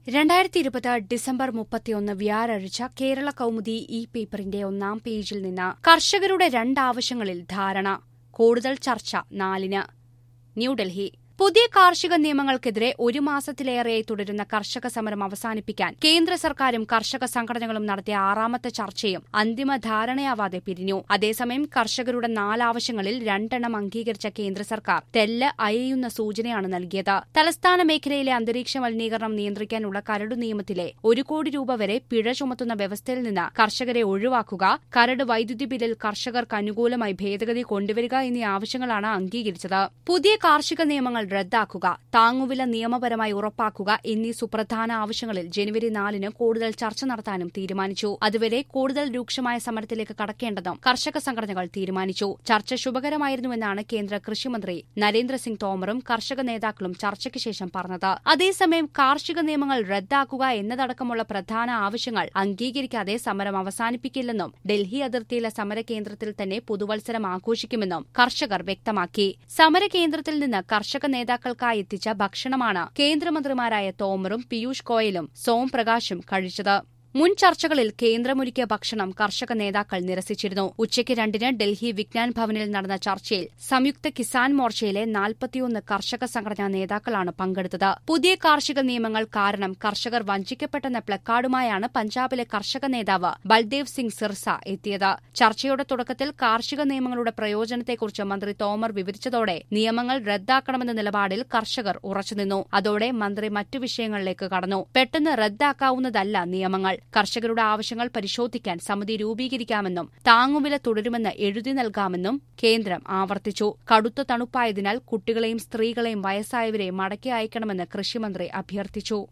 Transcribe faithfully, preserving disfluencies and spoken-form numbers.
രണ്ടായിരത്തി ഇരുപത് ഡിസംബർ മുപ്പത്തിയൊന്ന് വ്യാഴാഴ്ച കേരള കൗമുദി ഇ പേപ്പറിന്റെ ഒന്നാം പേജിൽ നിന്ന് കർഷകരുടെ രണ്ടാവശ്യങ്ങളിൽ ധാരണ കൂടുതൽ ചർച്ച നാലിന് ന്യൂഡൽഹി പുതിയ കാർഷിക നിയമങ്ങൾക്കെതിരെ ഒരു മാസത്തിലേറെയായി തുടരുന്ന കർഷക സമരം അവസാനിപ്പിക്കാൻ കേന്ദ്ര സർക്കാരും കർഷക സംഘടനകളും നടത്തിയ ആറാമത്തെ ചർച്ചയും അന്തിമ ധാരണയാവാതെ പിരിഞ്ഞു. അതേസമയം കർഷകരുടെ നാലാവശ്യങ്ങളിൽ രണ്ടെണ്ണം അംഗീകരിച്ച കേന്ദ്ര സർക്കാർ തെല്ല് അയയുന്ന സൂചനയാണ് നൽകിയത്. തലസ്ഥാന മേഖലയിലെ അന്തരീക്ഷ മലിനീകരണം നിയന്ത്രിക്കാനുള്ള കരടു നിയമത്തിലെ ഒരു കോടി രൂപ വരെ പിഴ ചുമത്തുന്ന വ്യവസ്ഥയിൽ നിന്ന് കർഷകരെ ഒഴിവാക്കുക, കരട് വൈദ്യുതി ബില്ലിൽ കർഷകർക്ക് അനുകൂലമായി ഭേദഗതി കൊണ്ടുവരിക എന്നീ ആവശ്യങ്ങളാണ് അംഗീകരിച്ചത്. പുതിയ കാർഷിക നിയമങ്ങൾ റദ്ദാക്കുക, താങ്ങുവില നിയമപരമായി ഉറപ്പാക്കുക എന്നീ സുപ്രധാന ആവശ്യങ്ങളിൽ ജനുവരി നാലിന് കൂടുതൽ ചർച്ച നടത്താനും തീരുമാനിച്ചു. അതുവരെ കൂടുതൽ രൂക്ഷമായ സമരത്തിലേക്ക് കടക്കേണ്ടെന്നും കർഷക സംഘടനകൾ തീരുമാനിച്ചു. ചർച്ച ശുഭകരമായിരുന്നുവെന്നാണ് കേന്ദ്ര കൃഷിമന്ത്രി നരേന്ദ്രസിംഗ് തോമറും കർഷക നേതാക്കളും ചർച്ചയ്ക്ക് ശേഷം പറഞ്ഞത്. അതേസമയം കാർഷിക നിയമങ്ങൾ റദ്ദാക്കുക എന്നതടക്കമുള്ള പ്രധാന ആവശ്യങ്ങൾ അംഗീകരിക്കാതെ സമരം അവസാനിപ്പിക്കില്ലെന്നും ഡൽഹി അതിർത്തിയിലെ സമരകേന്ദ്രത്തിൽ തന്നെ പുതുവത്സരം ആഘോഷിക്കുമെന്നും കർഷകർ വ്യക്തമാക്കി. സമരകേന്ദ്രത്തിൽ നിന്ന് കർഷക നേതാക്കൾക്കായി എത്തിച്ച ഭക്ഷണമാണ് കേന്ദ്രമന്ത്രിമാരായ തോമറും പീയൂഷ് ഗോയലും സോം പ്രകാശും കഴിച്ചത്. മുൻ ചർച്ചകളിൽ കേന്ദ്രമൊരുക്കിയ ഭക്ഷണം കർഷക നേതാക്കൾ നിരസിച്ചിരുന്നു. ഉച്ചയ്ക്ക് രണ്ടിന് ഡൽഹി വിജ്ഞാൻ ഭവനിൽ നടന്ന ചർച്ചയിൽ സംയുക്ത കിസാൻ മോർച്ചയിലെ നാൽപ്പത്തിയൊന്ന് കർഷക സംഘടനാ നേതാക്കളാണ് പങ്കെടുത്തത്. പുതിയ കാർഷിക നിയമങ്ങൾ കാരണം കർഷകർ വഞ്ചിക്കപ്പെട്ടെന്ന പ്ലക്കാർഡുമായാണ് പഞ്ചാബിലെ കർഷക നേതാവ് ബൽദേവ് സിംഗ് സിർസ എത്തിയത്. ചർച്ചയുടെ തുടക്കത്തിൽ കാർഷിക നിയമങ്ങളുടെ പ്രയോജനത്തെക്കുറിച്ച് മന്ത്രി തോമർ വിവരിച്ചതോടെ നിയമങ്ങൾ റദ്ദാക്കണമെന്ന നിലപാടിൽ കർഷകർ ഉറച്ചുനിന്നു. അതോടെ മന്ത്രി മറ്റു വിഷയങ്ങളിലേക്ക് കടന്നു. പെട്ടെന്ന് റദ്ദാക്കാവുന്നതല്ല നിയമങ്ങൾ. കർഷകരുടെ ആവശ്യങ്ങൾ പരിശോധിക്കാൻ സമിതി രൂപീകരിക്കാമെന്നും താങ്ങുവില തുടരുമെന്ന് എഴുതി നൽകാമെന്നും കേന്ദ്രം ആവർത്തിച്ചു. കടുത്ത തണുപ്പായതിനാൽ കുട്ടികളെയും സ്ത്രീകളെയും വയസ്സായവരെയും മടക്കി അയക്കണമെന്ന് കൃഷിമന്ത്രി അഭ്യർത്ഥിച്ചു.